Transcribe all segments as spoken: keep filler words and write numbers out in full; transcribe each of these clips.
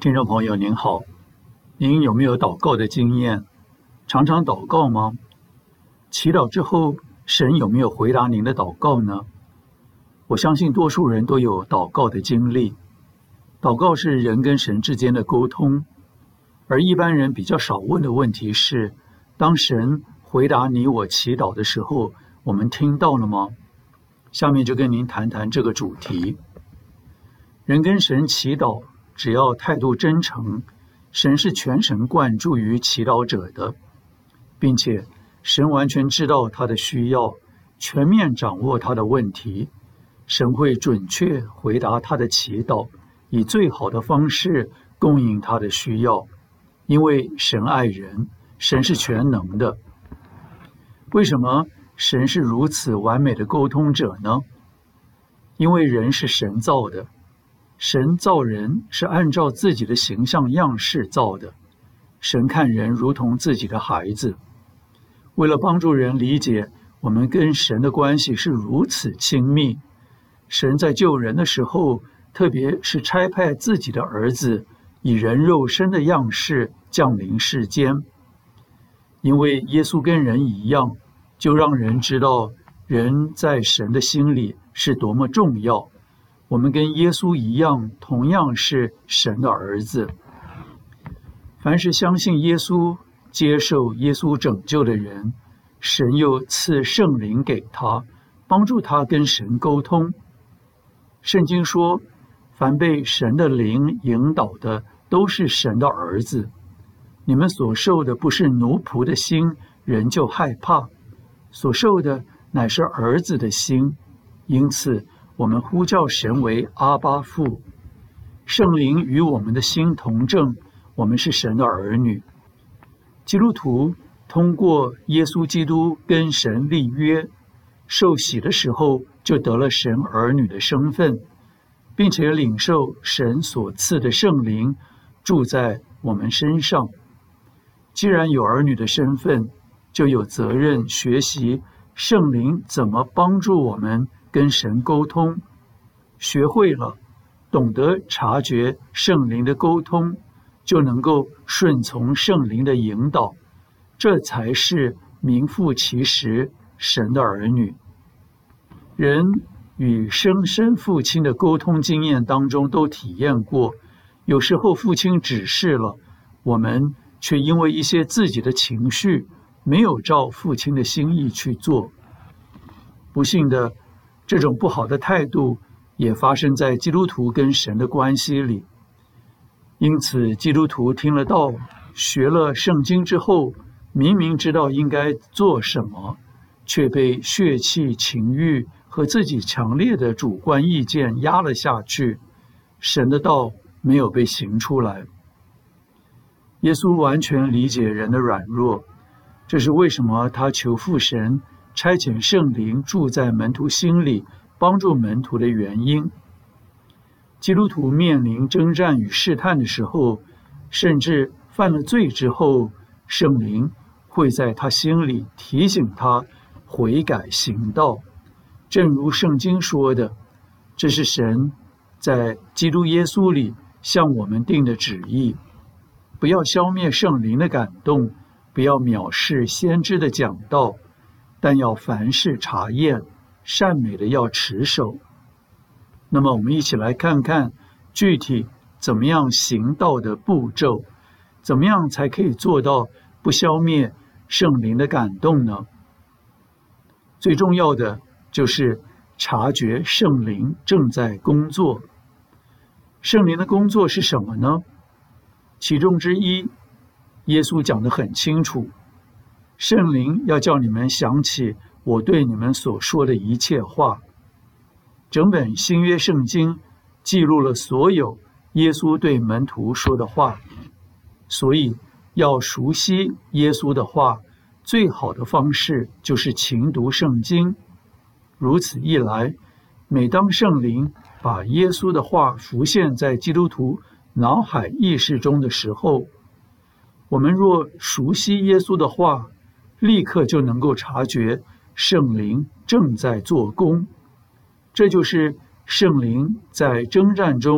听众朋友您好，您有没有祷告的经验？常常祷告吗？祈祷之后，神有没有回答您的祷告呢？我相信多数人都有祷告的经历。祷告是人跟神之间的沟通，而一般人比较少问的问题是，当神回答你我祈祷的时候，我们听到了吗？下面就跟您谈谈这个主题。人跟神祈祷，只要态度真诚，神是全神贯注于祈祷者的，并且神完全知道他的需要，全面掌握他的问题，神会准确回答他的祈祷，以最好的方式供应他的需要，因为神爱人，神是全能的。为什么神是如此完美的沟通者呢？因为人是神造的，神造人是按照自己的形象样式造的，神看人如同自己的孩子。为了帮助人理解我们跟神的关系是如此亲密，神在救人的时候，特别是差派自己的儿子以人肉身的样式降临世间。因为耶稣跟人一样，就让人知道人在神的心里是多么重要。我们跟耶稣一样，同样是神的儿子。凡是相信耶稣、接受耶稣拯救的人，神又赐圣灵给他，帮助他跟神沟通。圣经说，凡被神的灵引导的，都是神的儿子。你们所受的不是奴仆的心，人就害怕；所受的乃是儿子的心，因此我们呼叫神为阿爸父。圣灵与我们的心同证，我们是神的儿女。基督徒通过耶稣基督跟神立约，受洗的时候就得了神儿女的身份，并且领受神所赐的圣灵住在我们身上。既然有儿女的身份，就有责任学习圣灵怎么帮助我们跟神沟通。学会了，懂得察觉圣灵的沟通，就能够顺从圣灵的引导，这才是名副其实神的儿女。人与生身父亲的沟通经验当中都体验过，有时候父亲指示了，我们却因为一些自己的情绪，没有照父亲的心意去做。不幸的，这种不好的态度也发生在基督徒跟神的关系里。因此，基督徒听了道，学了圣经之后，明明知道应该做什么，却被血气、情欲和自己强烈的主观意见压了下去，神的道没有被行出来。耶稣完全理解人的软弱，这是为什么他求父神差遣圣灵住在门徒心里，帮助门徒的原因。基督徒面临征战与试探的时候，甚至犯了罪之后，圣灵会在他心里提醒他悔改行道。正如圣经说的，这是神在基督耶稣里向我们定的旨意。不要消灭圣灵的感动，不要藐视先知的讲道，但要凡事查验，善美的要持守。那么我们一起来看看具体怎么样行道的步骤，怎么样才可以做到不消灭圣灵的感动呢？最重要的就是察觉圣灵正在工作。圣灵的工作是什么呢？其中之一，耶稣讲得很清楚，圣灵要叫你们想起我对你们所说的一切话。整本新约圣经记录了所有耶稣对门徒说的话，所以要熟悉耶稣的话，最好的方式就是勤读圣经。如此一来，每当圣灵把耶稣的话浮现在基督徒脑海意识中的时候，我们若熟悉耶稣的话，立刻就能够察觉圣灵正在做工。这就是圣灵在征战中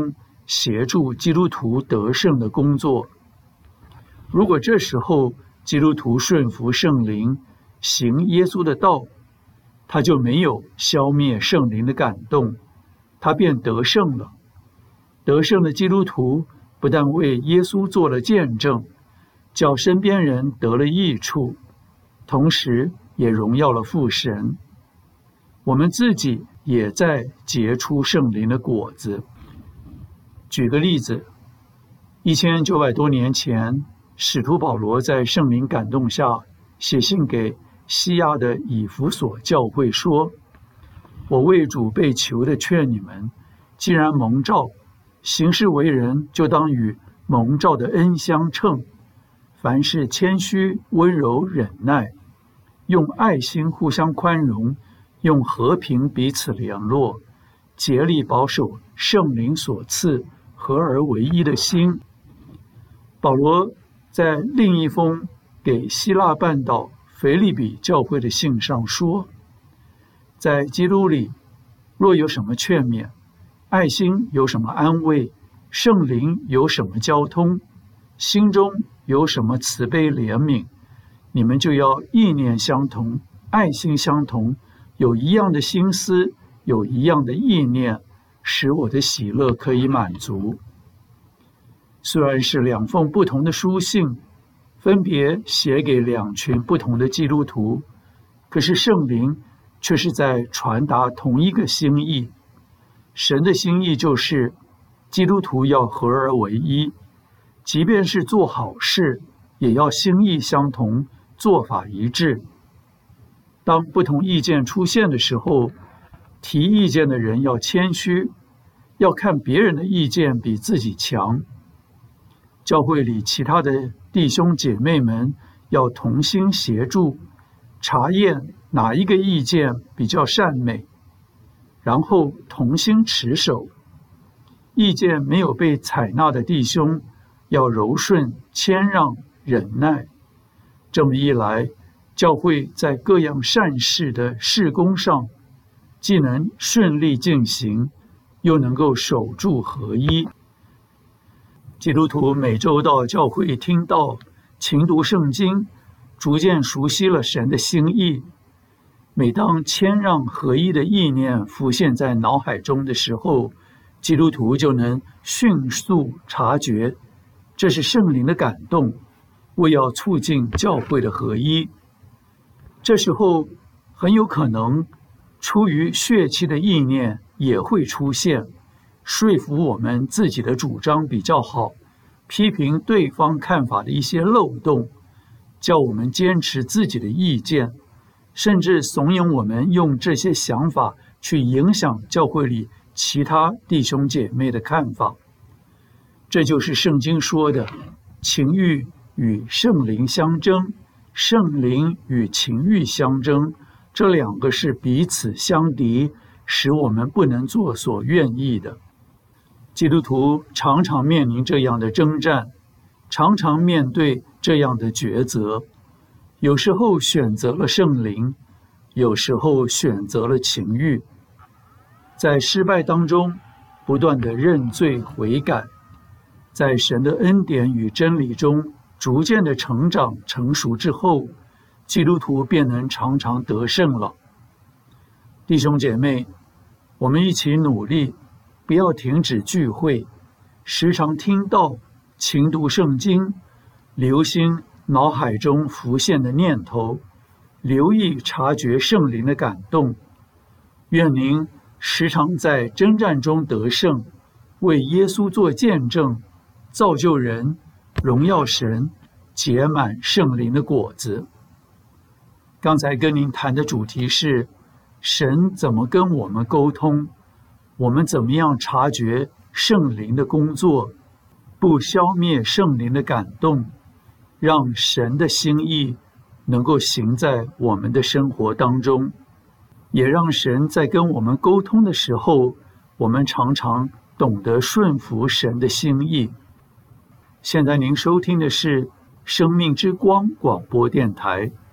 协助基督徒得胜的工作。如果这时候基督徒顺服圣灵，行耶稣的道，他就没有消灭圣灵的感动，他便得胜了。得胜的基督徒不但为耶稣做了见证，叫身边人得了益处，同时也荣耀了父神。我们自己也在结出圣灵的果子。举个例子，一千九百多年前，使徒保罗在圣灵感动下写信给西亚的以弗所教会说：我为主被囚的劝你们，既然蒙召，行事为人就当与蒙召的恩相称，凡事谦虚温柔忍耐，用爱心互相宽容，用和平彼此联络，竭力保守圣灵所赐合而为一的心。保罗在另一封给希腊半岛腓立比教会的信上说：在基督里，若有什么劝勉，爱心有什么安慰，圣灵有什么交通，心中有什么慈悲怜悯，你们就要意念相同，爱心相同，有一样的心思，有一样的意念，使我的喜乐可以满足。虽然是两封不同的书信，分别写给两群不同的基督徒，可是圣灵却是在传达同一个心意。神的心意就是基督徒要合而为一，即便是做好事，也要心意相同，做法一致。当不同意见出现的时候，提意见的人要谦虚，要看别人的意见比自己强。教会里其他的弟兄姐妹们要同心协助，查验哪一个意见比较善美，然后同心持守。意见没有被采纳的弟兄要柔顺谦让忍耐。这么一来，教会在各样善事的事工上既能顺利进行，又能够守住合一。基督徒每周到教会听道、勤读圣经，逐渐熟悉了神的心意。每当谦让合一的意念浮现在脑海中的时候，基督徒就能迅速察觉，这是圣灵的感动，为要促进教会的合一。这时候很有可能出于血气的意念也会出现，说服我们自己的主张比较好，批评对方看法的一些漏洞，叫我们坚持自己的意见，甚至怂恿我们用这些想法去影响教会里其他弟兄姐妹的看法。这就是圣经说的情欲与圣灵相争，圣灵与情欲相争，这两个是彼此相敌，使我们不能做所愿意的。基督徒常常面临这样的征战，常常面对这样的抉择，有时候选择了圣灵，有时候选择了情欲。在失败当中不断的认罪悔改，在神的恩典与真理中逐渐的成长成熟之后，基督徒便能常常得胜了。弟兄姐妹，我们一起努力，不要停止聚会，时常听道，勤读圣经，留心脑海中浮现的念头，留意察觉圣灵的感动。愿您时常在征战中得胜，为耶稣做见证，造就人，荣耀神，结满圣灵的果子。刚才跟您谈的主题是神怎么跟我们沟通，我们怎么样察觉圣灵的工作，不消灭圣灵的感动，让神的心意能够行在我们的生活当中，也让神在跟我们沟通的时候，我们常常懂得顺服神的心意。现在您收听的是生命之光广播电台，